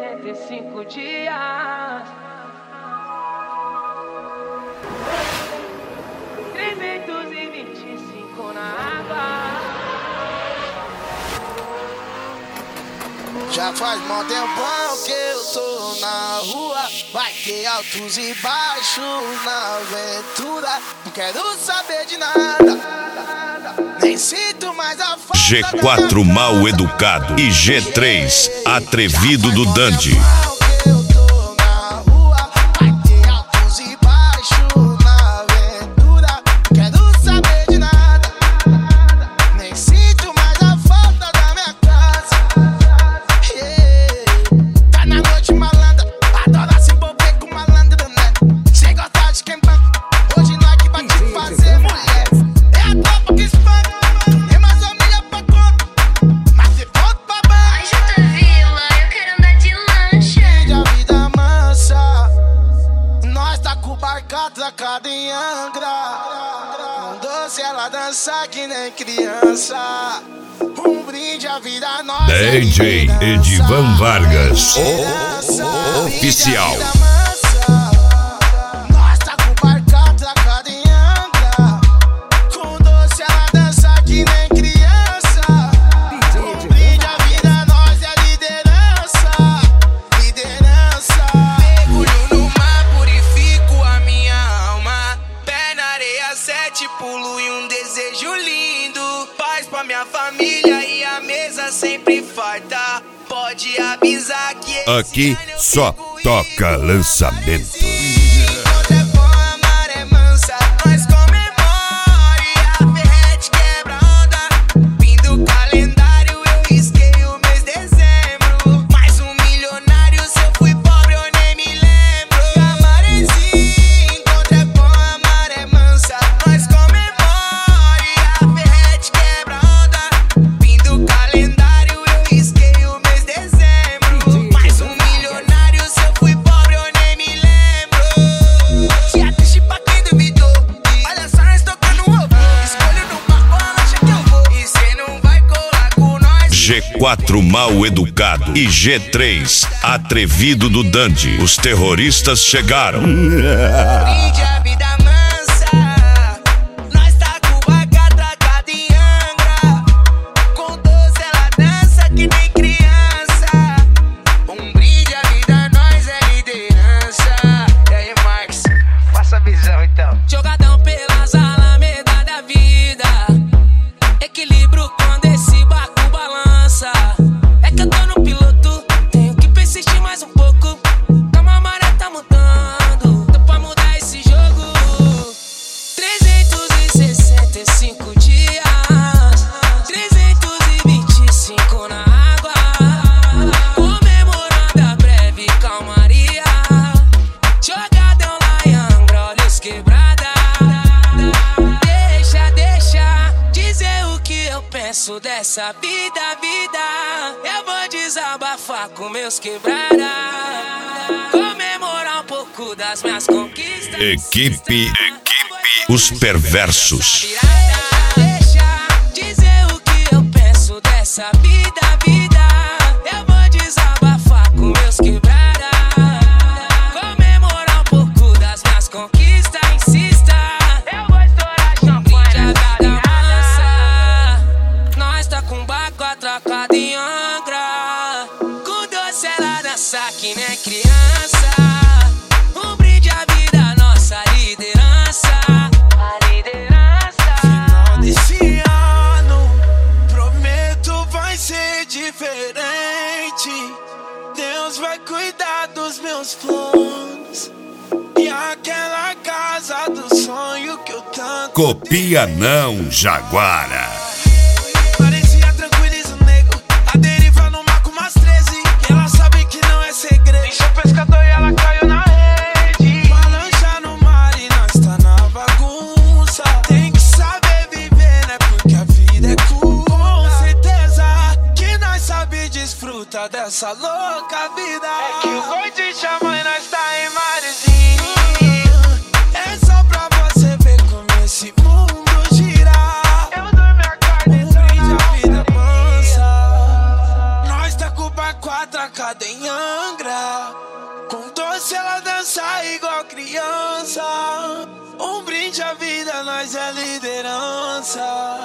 365 dias. 325 na água. Já faz mó tempão que eu tô na rua. Vai ter altos e baixos na aventura. Não quero saber de nada, nem sinto mais a falta. G4 mal educado e G3 atrevido do Dandy. Atracada em Angra, com doce ela dança que nem criança. Um brinde à vida nossa. DJ Edivan Vargas, oficial. Nós tá com o barco atracado em Angra, com doce ela dança que nem criança. Um brinde à vida nós é liderança, liderança. Mergulho no mar, purifico a minha alma. Pé na areia, 7 pulo e um desejo lindo. Paz pra minha família e a mesa sempre farta. Pode avisar que Aqui só toca lançamento. G4 mal educado e G3 atrevido do Dandy. Os terroristas chegaram. Brinde a vida mansa. Nós tá com o barco atracado em Angra, com doce ela dança que nem criança. Um brinde a vida nós é liderança. E aí, Marcos, passa a visão então. Jogadão pelas alamedas da vida, equilíbrio quando esse barco balança. É que eu tô no piloto, tenho que persistir mais um pouco. Calma, a maré tá mudando, dá pra mudar esse jogo. 365 dias, 325 na água, comemorando a breve calmaria. Jogadão lá em Angra, olhos quebrada. Deixa dizer o que eu penso dessa vida. Eu vou desabafar com meus quebrada, comemorar um pouco das minhas conquistas. Equipe Os Perversos. Deixa dizer o que eu penso dessa vida. Eu vou desabafar com meus quebrada, comemorar um pouco das minhas conquistas. Insista, eu vou estourar champanhe da vida mansa. Nós tá com o barco atracado em Angra, com doce ela dança que nem criança. Um brinde à vida, nossa liderança. A liderança. Final desse ano, prometo vai ser diferente. Deus vai cuidar dos meus planos e aquela casa do sonho que eu tanto Copia não, Jaguara. parecia tranquiliza o nego. A deriva no mar com umas 13. E ela sabe que não é segredo. Encheu o pescador e ela caiu na rede. Uma lancha no mar e nós tá na bagunça. Tem que saber viver, né? Porque a vida é curta. Com certeza que nós sabe desfrutar dessa louca vida. É que o gordinho chama e nós tá em marzinho. É só pra você ver como esse mundo gira. Eu dou minha carne, um brinde à vida mansa. Nós tá com o barco com a atracada em Angra. Com doce ela dança igual criança. Um brinde à vida, nós é liderança.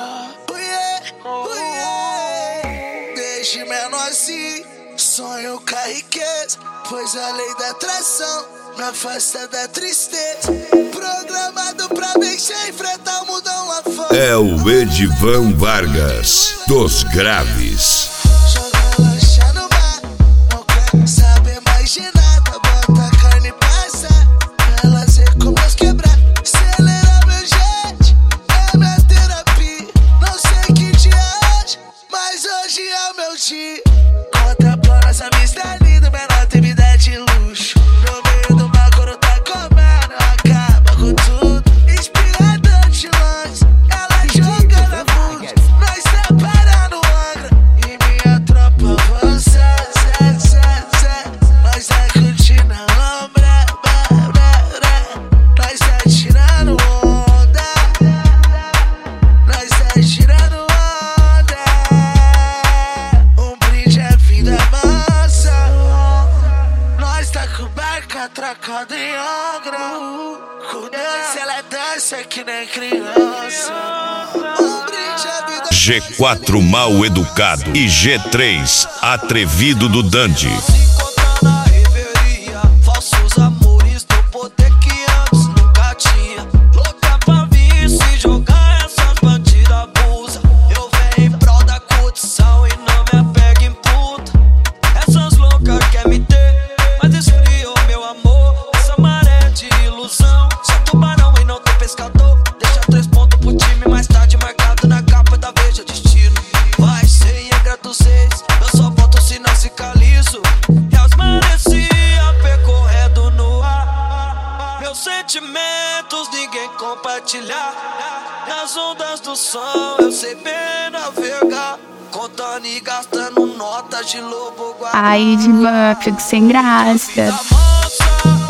Desde menorzinho, sonho com a riqueza, pois a lei da atração me afasta da tristeza. Programado pra vencer, enfrentar o mundão lá fora. É o Edivan Vargas, dos Graves. Joga lancha no mar, não quer saber mais de nada. Bota a carne e passa, elas ver como nós quebrar. Acelera meu jet, é minha terapia. Não sei que dia é hoje, mas hoje é o meu dia. Contemplando essa vista linda, menor tem vida de luxo. No meio do mar, quando tá comendo, acaba com tudo. Inspirador de lanche, ela joga na bunda. Nós separando Angra e minha tropa avança. Nós é curtindo a lombra. Nós é tirando onda. Nós é tirando onda. Um brinde é vida mansa. Nós tá com barca atracada em Angra. Com dança ela dança que nem criança. Um brinde é vida G4 Mal Educado e G3 Atrevido do Dandy. Se encontrar na reveria, falsos amores do poder que antes nunca tinha. Louca pra vir se jogar, essas bandidas abusam. Eu venho em prol da curtição e não me apego em puta. Essas loucas querem me ter, mas esfriou meu amor. Essa maré de ilusão, sou tubarão e não tem pescador. Deixa 3 pontos pro time, mais tarde marcado na capa da Veja Destino. Vai ser em Angra dos Reis, eu só volto se não ficar liso. Reais merecia percorrendo no ar. Meus sentimentos ninguém compartilhar. Nas ondas do som eu sei bem navegar. Contando e gastando notas de lobo guará. Ai, Edivan, fico sem graça. Vida mansa,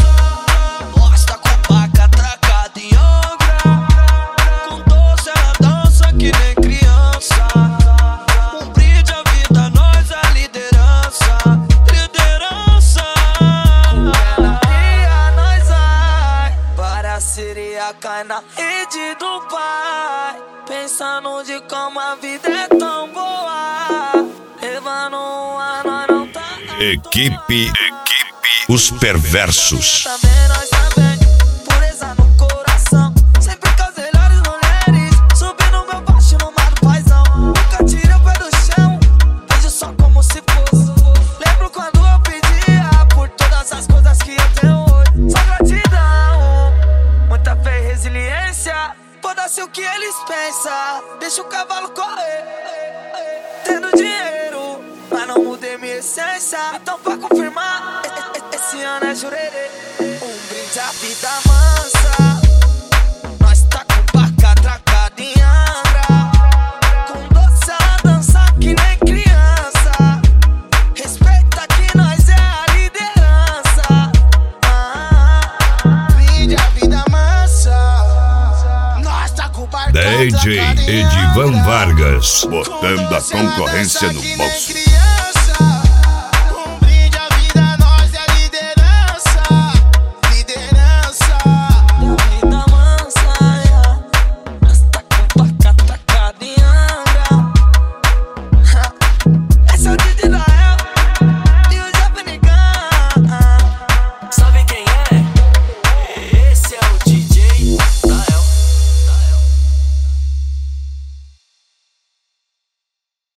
nós tá com barca atracada em Angra. Com doce ela dança que nem criança. Um brinde à vida, nós é liderança. Liderança. Com ela ria, nós vai para a sereia, cai na rede do pai. Pensando de como a vida é tão boa. Levando um ar, nós não tá. Equipe Os Perversos. Também nós também, pureza no coração. Sempre com as melhores mulheres. Subindo meu baixo no mar do paizão. Nunca tirei o pé do chão, vejo só como se fosse. Lembro quando eu pedia por todas as coisas que eu tenho hoje. Só gratidão, muita fé e resiliência. Foda-se o que eles pensam, deixa o cavalo correr. Tendo dinheiro, mas não mudei minha essência. Então pra confirmar, esse ano é jurerê. Um brinde à vida mansa. Nós tá com barca atracada em Angra. Com doce ela dança que nem criança. Respeita que nós é a liderança. Brinde à vida mansa. Nós tá com barca DJ atracada em Edivan Angra. Vargas, botando a concorrência no bolso.